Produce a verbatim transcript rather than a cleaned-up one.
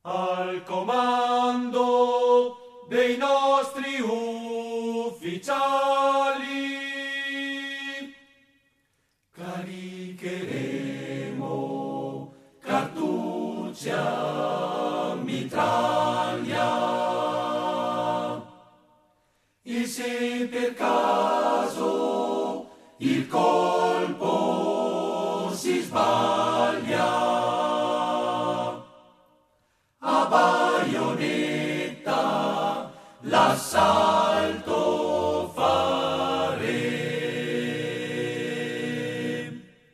al comando dei nostri ufficiali. Caricheremo cartucce a mitraglia. E se per caso il colpo si sbaglia, a baionetta l'assalto